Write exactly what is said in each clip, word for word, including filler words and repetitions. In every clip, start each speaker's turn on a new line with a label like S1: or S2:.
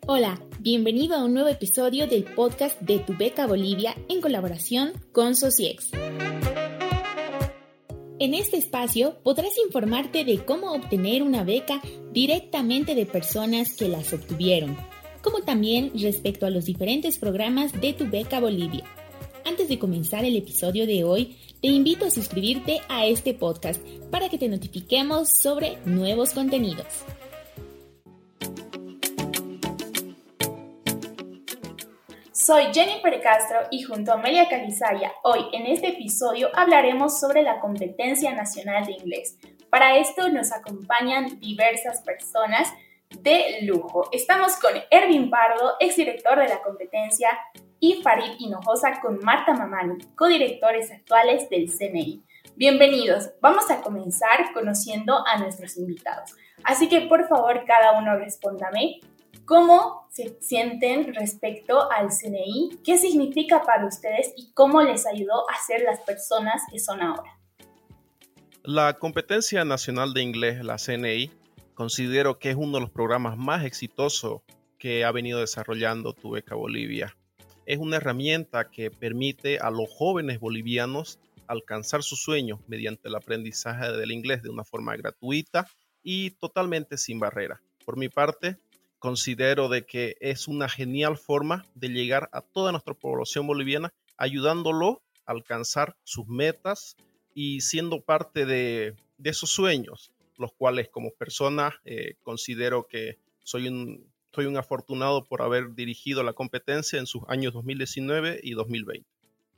S1: Hola, bienvenido a un nuevo episodio del podcast de Tu Beca Bolivia en colaboración con Sociex. En este espacio podrás informarte de cómo obtener una beca directamente de personas que las obtuvieron, como también respecto a los diferentes programas de Tu Beca Bolivia. Antes de comenzar el episodio de hoy, te invito a suscribirte a este podcast para que te notifiquemos sobre nuevos contenidos.
S2: Soy Jennifer Castro y junto a Amelia Calizaya, hoy en este episodio hablaremos sobre la competencia nacional de inglés. Para esto nos acompañan diversas personas de lujo. Estamos con Erwin Pardo, exdirector de la competencia, y Farid Hinojosa con Marta Mamani, codirectores actuales del C N I. Bienvenidos, vamos a comenzar conociendo a nuestros invitados. Así que por favor cada uno respóndame. ¿Cómo se sienten respecto al C N I? ¿Qué significa para ustedes y cómo les ayudó a ser las personas que son ahora?
S3: La Competencia Nacional de Inglés, la C N I, considero que es uno de los programas más exitosos que ha venido desarrollando Tu Beca Bolivia. Es una herramienta que permite a los jóvenes bolivianos alcanzar sus sueños mediante el aprendizaje del inglés de una forma gratuita y totalmente sin barrera. Por mi parte, considero de que es una genial forma de llegar a toda nuestra población boliviana, ayudándolo a alcanzar sus metas y siendo parte de, de esos sueños, los cuales como persona eh, considero que soy un, soy un afortunado por haber dirigido la competencia en sus años dos mil diecinueve y dos mil veinte.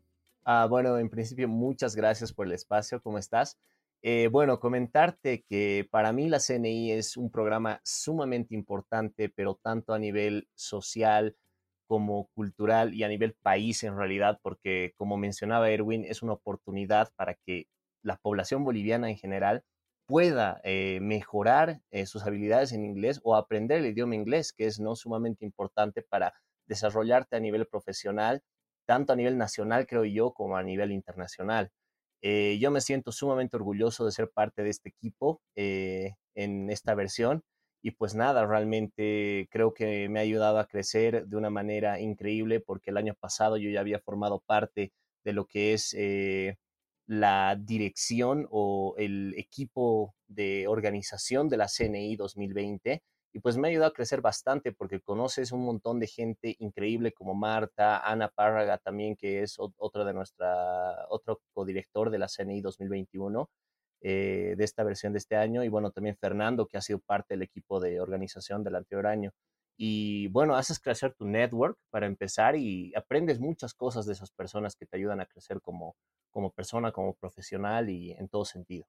S4: Ah, bueno, en principio, muchas gracias por el espacio. ¿Cómo estás? Eh, bueno, comentarte que para mí la C N I es un programa sumamente importante, pero tanto a nivel social como cultural y a nivel país en realidad, porque como mencionaba Erwin, es una oportunidad para que la población boliviana en general pueda eh, mejorar eh, sus habilidades en inglés o aprender el idioma inglés, que es no sumamente importante para desarrollarte a nivel profesional, tanto a nivel nacional, creo yo, como a nivel internacional. Eh, yo me siento sumamente orgulloso de ser parte de este equipo eh, en esta versión y pues nada, realmente creo que me ha ayudado a crecer de una manera increíble porque el año pasado yo ya había formado parte de lo que es eh, la dirección o el equipo de organización de la C N I dos mil veinte y pues me ha ayudado a crecer bastante porque conoces un montón de gente increíble como Marta, Ana Párraga también, que es otro de nuestra, otro codirector de la C N I dos mil veintiuno, eh, de esta versión de este año, y bueno, también Fernando, que ha sido parte del equipo de organización del anterior año. Y bueno, haces crecer tu network para empezar y aprendes muchas cosas de esas personas que te ayudan a crecer como, como persona, como profesional y en todo sentido.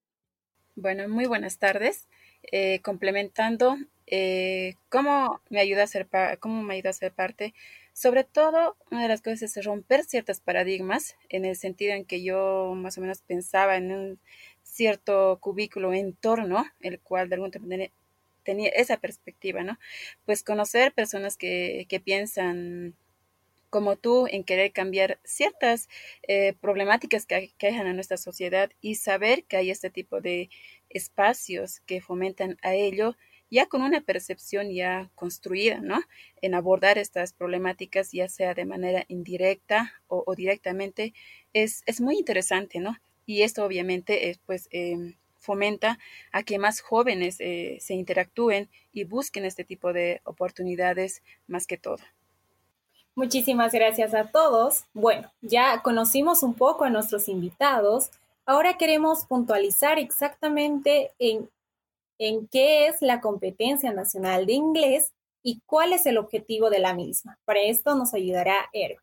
S5: Bueno, muy buenas tardes. Eh, complementando, eh, ¿cómo me ayuda a ser pa- cómo me ayuda a ser parte? Sobre todo, una de las cosas es romper ciertos paradigmas, en el sentido en que yo más o menos pensaba en un cierto cubículo, entorno, el cual de alguna manera tenía esa perspectiva, ¿no? Pues conocer personas que, que piensan como tú en querer cambiar ciertas eh, problemáticas que aquejan a nuestra sociedad y saber que hay este tipo de espacios que fomentan a ello ya con una percepción ya construida, ¿no? En abordar estas problemáticas, ya sea de manera indirecta o, o directamente, es, es muy interesante, ¿no? Y esto obviamente eh, pues eh, fomenta a que más jóvenes eh, se interactúen y busquen este tipo de oportunidades más que todo.
S6: Muchísimas gracias a todos. Bueno, ya conocimos un poco a nuestros invitados. Ahora queremos puntualizar exactamente en, en qué es la competencia nacional de inglés y cuál es el objetivo de la misma. Para esto nos ayudará Erwin.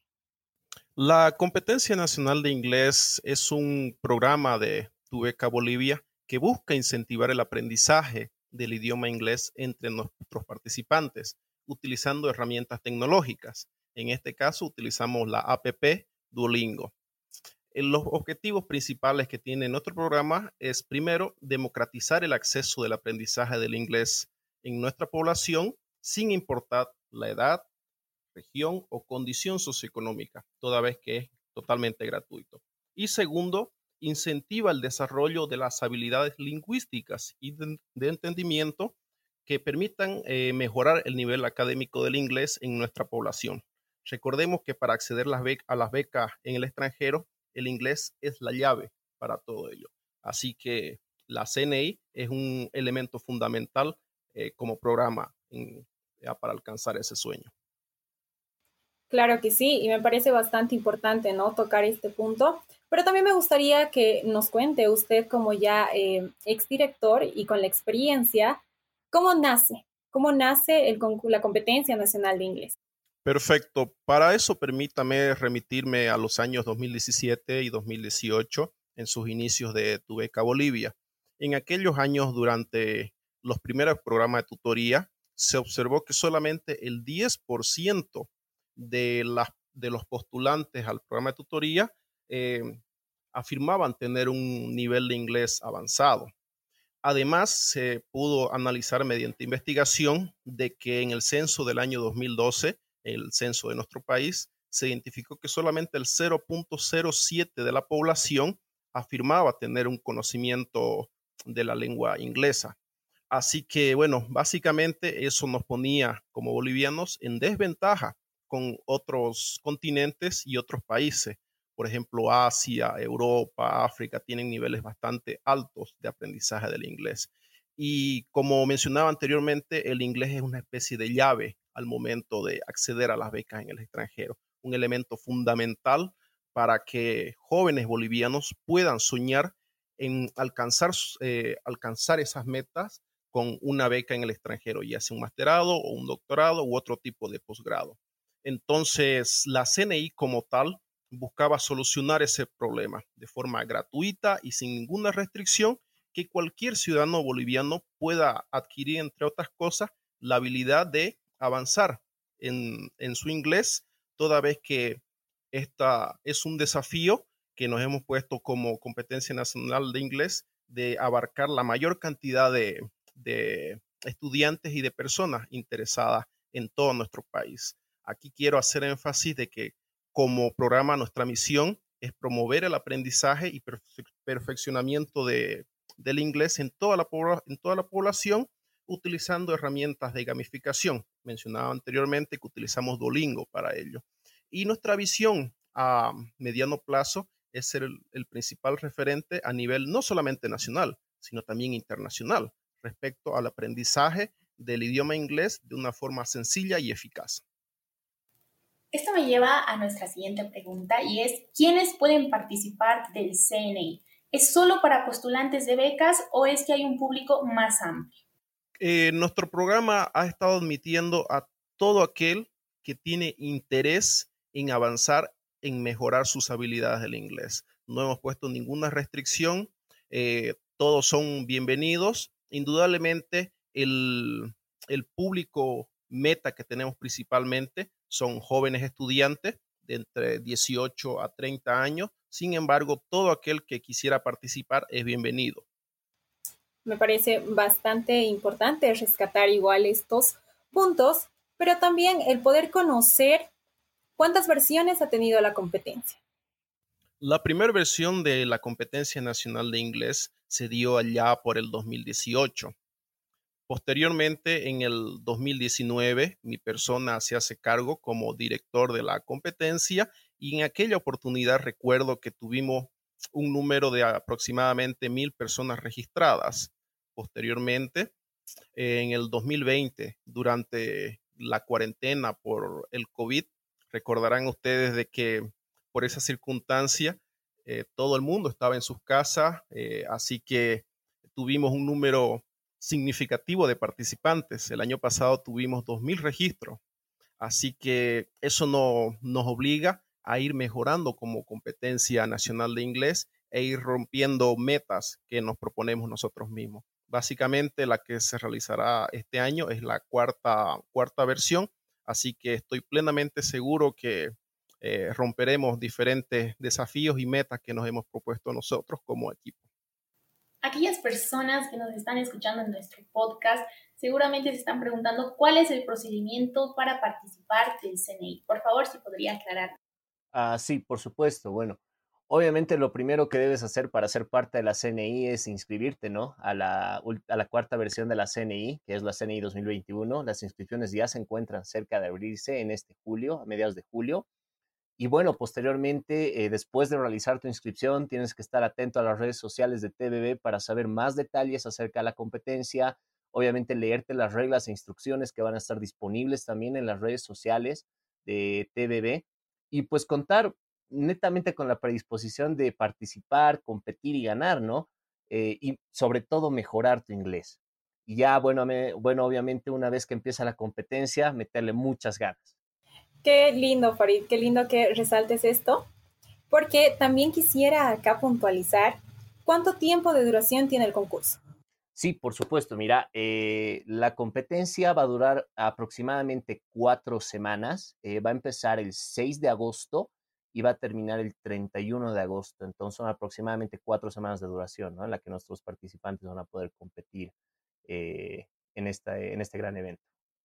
S3: La Competencia Nacional de Inglés es un programa de Tu Beca Bolivia que busca incentivar el aprendizaje del idioma inglés entre nuestros participantes, utilizando herramientas tecnológicas. En este caso, utilizamos la app Duolingo. Los objetivos principales que tiene nuestro programa es, primero, democratizar el acceso del aprendizaje del inglés en nuestra población, sin importar la edad, región o condición socioeconómica, toda vez que es totalmente gratuito. Y segundo, incentiva el desarrollo de las habilidades lingüísticas y de, de entendimiento que permitan eh, mejorar el nivel académico del inglés en nuestra población. Recordemos que para acceder las bec- a las becas en el extranjero, el inglés es la llave para todo ello. Así que la C N I es un elemento fundamental eh, como programa en, ya, para alcanzar ese sueño.
S6: Claro que sí, y me parece bastante importante, ¿no? Tocar este punto. Pero también me gustaría que nos cuente usted, como ya eh, exdirector y con la experiencia, ¿cómo nace? ¿Cómo nace el concu- la competencia nacional de inglés?
S3: Perfecto. Para eso permítame remitirme a los años dos mil diecisiete y dos mil dieciocho en sus inicios de Tu Beca Bolivia. En aquellos años, durante los primeros programas de tutoría, se observó que solamente el diez por ciento de, las, de los postulantes al programa de tutoría eh, afirmaban tener un nivel de inglés avanzado. Además, se pudo analizar mediante investigación de que en el censo del año dos mil doce, el censo de nuestro país, se identificó que solamente el cero punto cero siete de la población afirmaba tener un conocimiento de la lengua inglesa. Así que, bueno, básicamente eso nos ponía como bolivianos en desventaja con otros continentes y otros países. Por ejemplo, Asia, Europa, África tienen niveles bastante altos de aprendizaje del inglés. Y como mencionaba anteriormente, el inglés es una especie de llave al momento de acceder a las becas en el extranjero, un elemento fundamental para que jóvenes bolivianos puedan soñar en alcanzar, eh, alcanzar esas metas con una beca en el extranjero, ya sea un masterado o un doctorado u otro tipo de posgrado. Entonces, la C N I como tal buscaba solucionar ese problema de forma gratuita y sin ninguna restricción, que cualquier ciudadano boliviano pueda adquirir, entre otras cosas, la habilidad de avanzar en, en su inglés, toda vez que esta es un desafío que nos hemos puesto como competencia nacional de inglés, de abarcar la mayor cantidad de, de estudiantes y de personas interesadas en todo nuestro país. Aquí quiero hacer énfasis de que como programa nuestra misión es promover el aprendizaje y perfe perfeccionamiento de, del inglés en toda, la en toda la población, utilizando herramientas de gamificación. Mencionaba anteriormente que utilizamos Duolingo para ello. Y nuestra visión a mediano plazo es ser el, el principal referente a nivel no solamente nacional, sino también internacional, respecto al aprendizaje del idioma inglés de una forma sencilla y eficaz.
S2: Esto me lleva a nuestra siguiente pregunta y es, ¿quiénes pueden participar del C N I? ¿Es solo para postulantes de becas o es que hay un público más amplio?
S3: Eh, nuestro programa ha estado admitiendo a todo aquel que tiene interés en avanzar, en mejorar sus habilidades del inglés. No hemos puesto ninguna restricción, eh, todos son bienvenidos. Indudablemente, el, el público meta que tenemos principalmente son jóvenes estudiantes de entre dieciocho a treinta años. Sin embargo, todo aquel que quisiera participar es bienvenido.
S6: Me parece bastante importante rescatar igual estos puntos, pero también el poder conocer cuántas versiones ha tenido la competencia.
S3: La primera versión de la competencia nacional de inglés se dio allá por el dos mil dieciocho. Posteriormente, en el dos mil diecinueve, mi persona se hace cargo como director de la competencia y en aquella oportunidad recuerdo que tuvimos un número de aproximadamente mil personas registradas. Posteriormente, en el dos mil veinte, durante la cuarentena por el COVID, recordarán ustedes de que por esa circunstancia eh, todo el mundo estaba en sus casas, eh, así que tuvimos un número significativo de participantes. El año pasado tuvimos dos mil registros, así que eso no, nos obliga a ir mejorando como competencia nacional de inglés e ir rompiendo metas que nos proponemos nosotros mismos. Básicamente la que se realizará este año es la cuarta, cuarta versión, así que estoy plenamente seguro que eh, romperemos diferentes desafíos y metas que nos hemos propuesto nosotros como equipo.
S2: Aquellas personas que nos están escuchando en nuestro podcast seguramente se están preguntando cuál es el procedimiento para participar del C N I. Por favor, si podría aclarar.
S4: Ah, sí, por supuesto. Bueno, Obviamente lo primero que debes hacer para ser parte de la C N I es inscribirte, ¿no? A la, ul- a la cuarta versión de la C N I, que es la C N I dos mil veintiuno. Las inscripciones ya se encuentran cerca de abrirse en este julio, a mediados de julio. Y bueno, posteriormente, eh, después de realizar tu inscripción, tienes que estar atento a las redes sociales de T B B para saber más detalles acerca de la competencia. Obviamente, leerte las reglas e instrucciones que van a estar disponibles también en las redes sociales de T B B. Y pues contar netamente con la predisposición de participar, competir y ganar, ¿no? Eh, y sobre todo mejorar tu inglés. Y ya, bueno, me, bueno, obviamente una vez que empieza la competencia, meterle muchas ganas.
S6: Qué lindo, Farid, qué lindo que resaltes esto, porque también quisiera acá puntualizar cuánto tiempo de duración tiene el concurso.
S4: Sí, por supuesto. Mira, eh, la competencia va a durar aproximadamente cuatro semanas. Eh, va a empezar el seis de agosto y va a terminar el treinta y uno de agosto. Entonces son aproximadamente cuatro semanas de duración, ¿no? En la que nuestros participantes van a poder competir eh, en, esta, en este gran evento.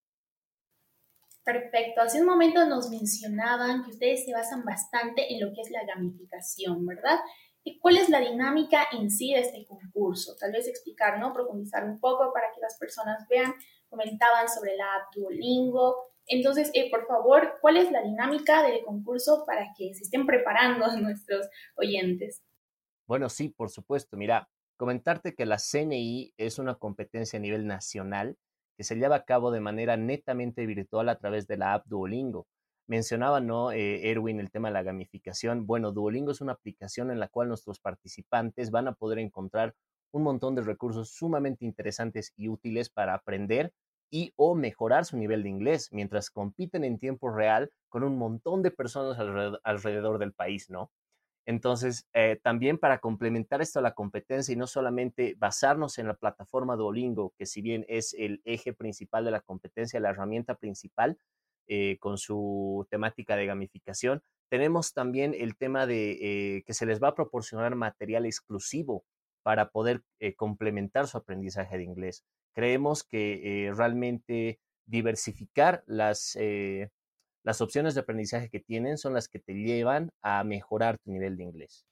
S2: Perfecto. Hace un momento nos mencionaban que ustedes se basan bastante en lo que es la gamificación, ¿verdad? ¿Y cuál es la dinámica en sí de este concurso? Tal vez explicar, ¿no? Profundizar un poco para que las personas vean. Comentaban sobre la app Duolingo. Entonces, eh, por favor, ¿cuál es la dinámica del concurso para que se estén preparando nuestros oyentes?
S4: Bueno, sí, por supuesto. Mira, comentarte que la C N I es una competencia a nivel nacional que se lleva a cabo de manera netamente virtual a través de la app Duolingo. Mencionaba, ¿no, eh, Erwin, el tema de la gamificación? Bueno, Duolingo es una aplicación en la cual nuestros participantes van a poder encontrar un montón de recursos sumamente interesantes y útiles para aprender y o mejorar su nivel de inglés mientras compiten en tiempo real con un montón de personas alrededor, alrededor del país, ¿no? Entonces, eh, también para complementar esto a la competencia y no solamente basarnos en la plataforma Duolingo, que si bien es el eje principal de la competencia, la herramienta principal eh, con su temática de gamificación, tenemos también el tema de eh, que se les va a proporcionar material exclusivo para poder eh, complementar su aprendizaje de inglés. Creemos que eh, realmente diversificar las, eh, las opciones de aprendizaje que tienen son las que te llevan a mejorar tu nivel de inglés.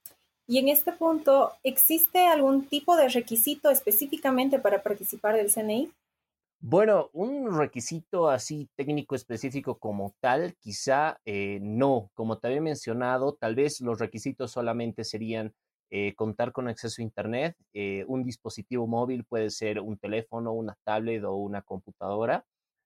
S6: Y en este punto, ¿existe algún tipo de requisito específicamente para participar del C N I?
S4: Bueno, un requisito así técnico específico como tal, quizá eh, no. Como te había mencionado, tal vez los requisitos solamente serían eh, contar con acceso a Internet, eh, un dispositivo móvil, puede ser un teléfono, una tablet o una computadora.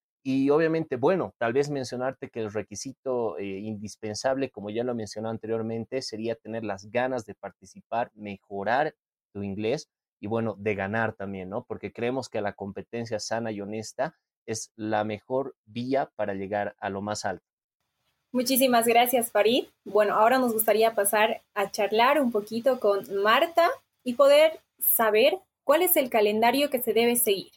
S4: Y obviamente, bueno, tal vez mencionarte que el requisito eh, indispensable, como ya lo mencioné anteriormente, sería tener las ganas de participar, mejorar tu inglés y bueno, de ganar también, ¿no? Porque creemos que la competencia sana y honesta es la mejor vía para llegar a lo más alto.
S6: Muchísimas gracias, Farid. Bueno, ahora nos gustaría pasar a charlar un poquito con Marta y poder saber cuál es el calendario que se debe seguir.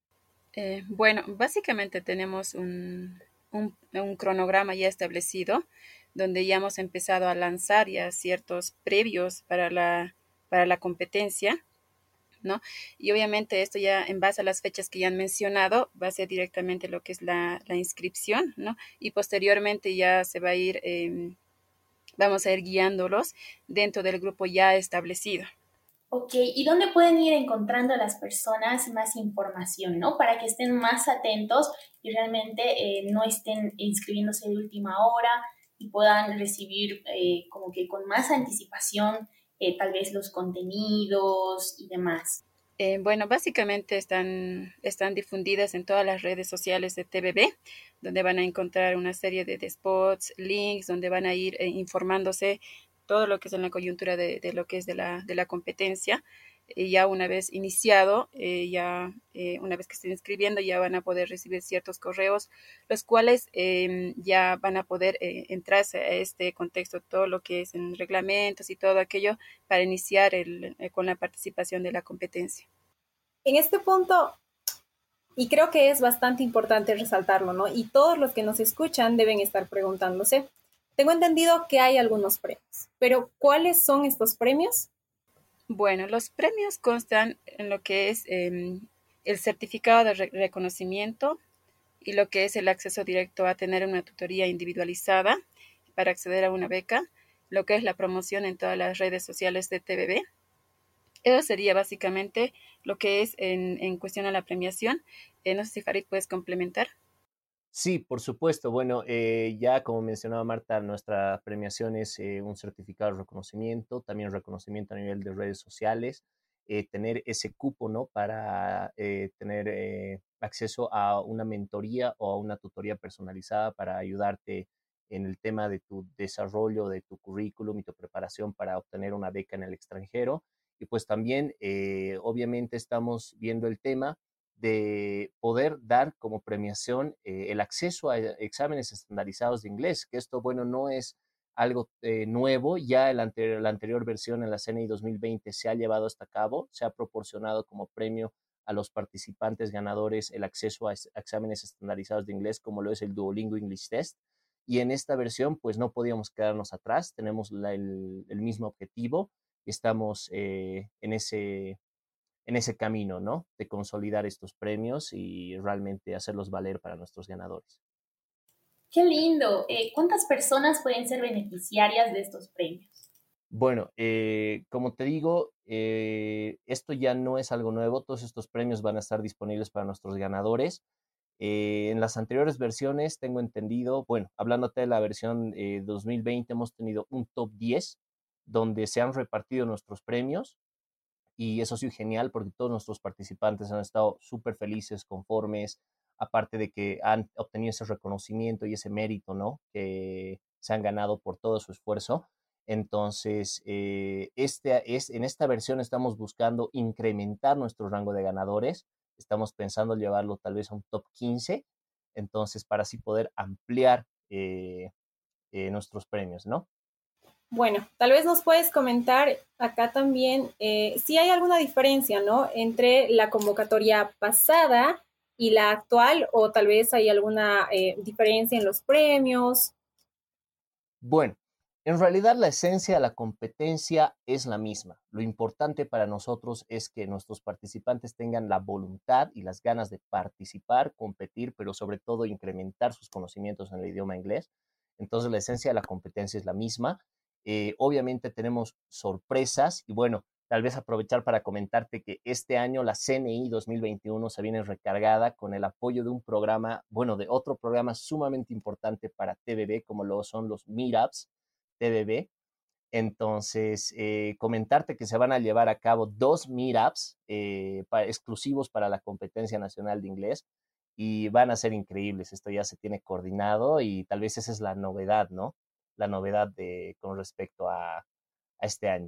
S5: Eh, bueno, básicamente tenemos un, un, un cronograma ya establecido donde ya hemos empezado a lanzar ya ciertos previos para la, para la competencia, ¿no? Y obviamente esto ya en base a las fechas que ya han mencionado va a ser directamente lo que es la, la inscripción, ¿no? Y posteriormente ya se va a ir, eh, vamos a ir guiándolos dentro del grupo ya establecido.
S2: Ok, ¿y dónde pueden ir encontrando a las personas más información, ¿no? Para que estén más atentos y realmente eh, no estén inscribiéndose de última hora y puedan recibir eh, como que con más anticipación eh, tal vez los contenidos y demás.
S5: Eh, bueno, básicamente están, están difundidas en todas las redes sociales de T V B, donde van a encontrar una serie de, de spots, links, donde van a ir eh, informándose todo lo que es en la coyuntura de, de lo que es de la, de la competencia. Y ya una vez iniciado, eh, ya eh, una vez que estén inscribiendo, ya van a poder recibir ciertos correos, los cuales eh, ya van a poder eh, entrarse a este contexto, todo lo que es en reglamentos y todo aquello para iniciar el, eh, con la participación de la competencia.
S6: En este punto, y creo que es bastante importante resaltarlo, ¿no? Y todos los que nos escuchan deben estar preguntándose. Tengo entendido que hay algunos premios, pero ¿cuáles son estos premios?
S5: Bueno, los premios constan en lo que es eh, el certificado de re- reconocimiento y lo que es el acceso directo a tener una tutoría individualizada para acceder a una beca. lo que es la promoción en todas las redes sociales de T V B. Eso sería básicamente lo que es en, en cuestión a la premiación. Eh, no sé si Farid puedes complementar.
S4: Sí, por supuesto. Bueno, eh, ya como mencionaba Marta, nuestra premiación es eh, un certificado de reconocimiento, también reconocimiento a nivel de redes sociales, eh, tener ese cupo, ¿no? Para eh, tener eh, acceso a una mentoría o a una tutoría personalizada para ayudarte en el tema de tu desarrollo, de tu currículum y tu preparación para obtener una beca en el extranjero. Y pues también, eh, obviamente, estamos viendo el tema de poder dar como premiación eh, el acceso a exámenes estandarizados de inglés, que esto, bueno, no es algo eh, nuevo, ya la anterior, la anterior versión en la C N I dos mil veinte se ha llevado hasta cabo, se ha proporcionado como premio a los participantes ganadores el acceso a, a exámenes estandarizados de inglés, como lo es el Duolingo English Test, y en esta versión pues no podíamos quedarnos atrás, tenemos la, el, el mismo objetivo, y estamos eh, en ese en ese camino, ¿no? De consolidar estos premios y realmente hacerlos valer para nuestros ganadores.
S2: ¡Qué lindo! Eh, ¿Cuántas personas pueden ser beneficiarias de estos premios?
S4: Bueno, eh, como te digo, eh, esto ya no es algo nuevo. Todos estos premios van a estar disponibles para nuestros ganadores. Eh, en las anteriores versiones, tengo entendido, bueno, hablándote de la versión eh, dos mil veinte, hemos tenido un top diez donde se han repartido nuestros premios. Y eso ha sido genial porque todos nuestros participantes han estado súper felices, conformes, aparte de que han obtenido ese reconocimiento y ese mérito, ¿no? Que se han ganado por todo su esfuerzo. Entonces, eh, este, es, en esta versión estamos buscando incrementar nuestro rango de ganadores. Estamos pensando llevarlo tal vez a un top quince. Entonces, para así poder ampliar eh, eh, nuestros premios, ¿no?
S6: Bueno, tal vez nos puedes comentar acá también eh, si hay alguna diferencia, ¿no? Entre la convocatoria pasada y la actual, o tal vez hay alguna eh, diferencia en los premios.
S4: Bueno, en realidad la esencia de la competencia es la misma. Lo importante para nosotros es que nuestros participantes tengan la voluntad y las ganas de participar, competir, pero sobre todo incrementar sus conocimientos en el idioma inglés. Entonces la esencia de la competencia es la misma. Eh, obviamente tenemos sorpresas y bueno, tal vez aprovechar para comentarte que este año la C N I dos mil veintiuno se viene recargada con el apoyo de un programa, bueno, de otro programa sumamente importante para T V B, como lo son los Meetups T V B. Entonces, eh, comentarte que se van a llevar a cabo dos Meetups eh, para, exclusivos para la competencia nacional de inglés y van a ser increíbles. Esto ya se tiene coordinado y tal vez esa es la novedad, ¿no? La novedad de, con respecto a, a este año.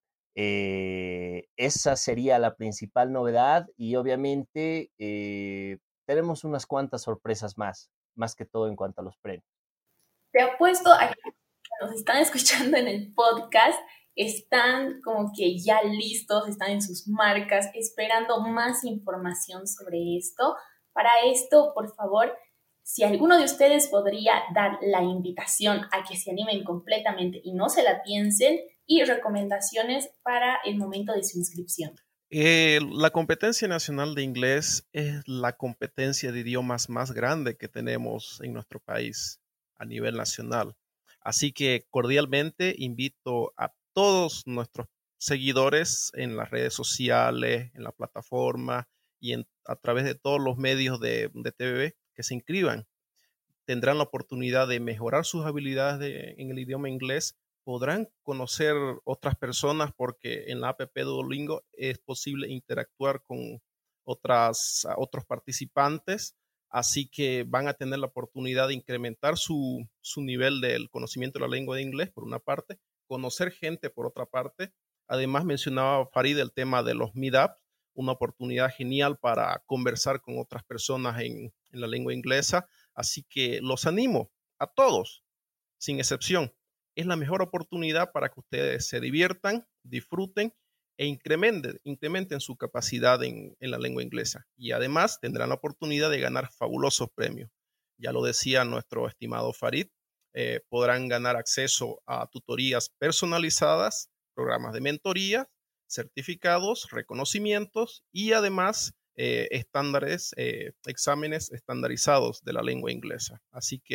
S4: Eh, esa sería la principal novedad y obviamente eh, tenemos unas cuantas sorpresas más, más que todo en cuanto a los premios.
S2: Te apuesto a que nos están escuchando en el podcast, están como que ya listos, están en sus marcas, esperando más información sobre esto. Para esto, por favor, si alguno de ustedes podría dar la invitación a que se animen completamente y no se la piensen, y recomendaciones para el momento de su inscripción.
S3: Eh, la competencia nacional de inglés es la competencia de idiomas más grande que tenemos en nuestro país a nivel nacional. Así que cordialmente invito a todos nuestros seguidores en las redes sociales, en la plataforma y en, a través de todos los medios de, de T V B que se inscriban. Tendrán la oportunidad de mejorar sus habilidades de, en el idioma inglés. Podrán conocer otras personas porque en la app Duolingo es posible interactuar con otras, otros participantes, así que van a tener la oportunidad de incrementar su, su nivel del conocimiento de la lengua de inglés, por una parte, conocer gente por otra parte. Además, mencionaba Farid el tema de los meetups, una oportunidad genial para conversar con otras personas en, en la lengua inglesa, así que los animo a todos, sin excepción. Es la mejor oportunidad para que ustedes se diviertan, disfruten e incrementen, incrementen su capacidad en, en la lengua inglesa. Y además tendrán la oportunidad de ganar fabulosos premios. Ya lo decía nuestro estimado Farid, eh, podrán ganar acceso a tutorías personalizadas, programas de mentoría, certificados, reconocimientos y además eh, estándares, eh, exámenes estandarizados de la lengua inglesa. Así que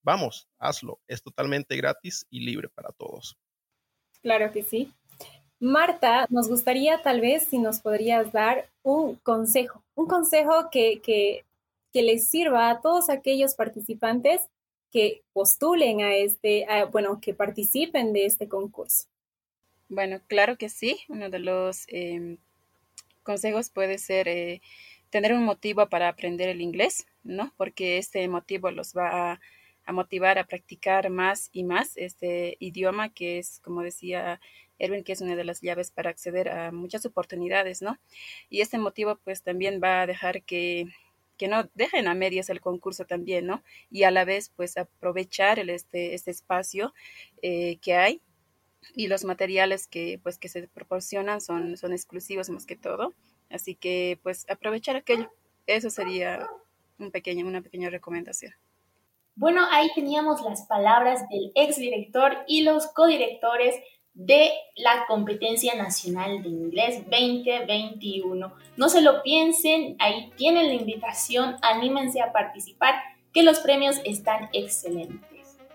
S3: Vamos, hazlo. Es totalmente gratis y libre para todos.
S6: Claro que sí. Marta, nos gustaría tal vez si nos podrías dar un consejo, un consejo que, que, que les sirva a todos aquellos participantes que postulen a este, a, bueno, que participen de este concurso.
S5: Bueno, claro que sí. Uno de los eh, consejos puede ser eh, tener un motivo para aprender el inglés, ¿no? Porque este motivo los va a, a motivar a practicar más y más este idioma que es, como decía Erwin, que es una de las llaves para acceder a muchas oportunidades, ¿no? Y este motivo pues también va a dejar que, que no dejen a medias el concurso también, ¿no? Y a la vez pues aprovechar el, este, este espacio eh, que hay. Y los materiales que pues que se proporcionan son, son exclusivos más que todo, así que pues aprovechar aquello, eso sería un pequeño, una pequeña recomendación.
S2: Bueno, ahí teníamos las palabras del exdirector y los codirectores de la Competencia Nacional de Inglés veinte veintiuno. No se lo piensen, ahí tienen la invitación, anímense a participar, que los premios están excelentes.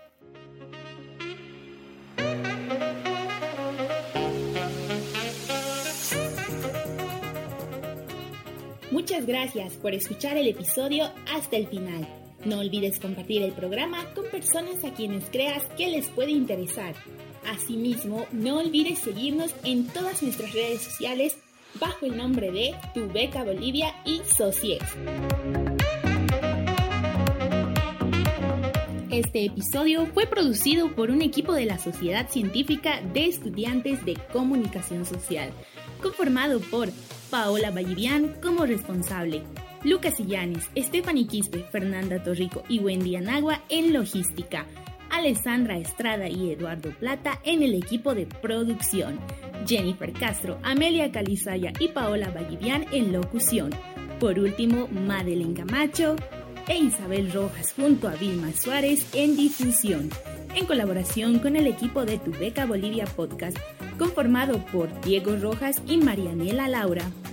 S1: Muchas gracias por escuchar el episodio hasta el final. No olvides compartir el programa con personas a quienes creas que les puede interesar. Asimismo, no olvides seguirnos en todas nuestras redes sociales bajo el nombre de Tu Beca Bolivia y Socies. Este episodio fue producido por un equipo de la Sociedad Científica de Estudiantes de Comunicación Social, conformado por Paola Vallivian como responsable, Lucas Illanes, Stephanie Quispe, Fernanda Torrico y Wendy Anagua en logística, Alessandra Estrada y Eduardo Plata en el equipo de producción, Jennifer Castro, Amelia Calizaya y Paola Vallivian en locución. Por último, Madeleine Camacho e Isabel Rojas junto a Vilma Suárez en difusión, en colaboración con el equipo de Tu Beca Bolivia Podcast, conformado por Diego Rojas y Marianela Laura.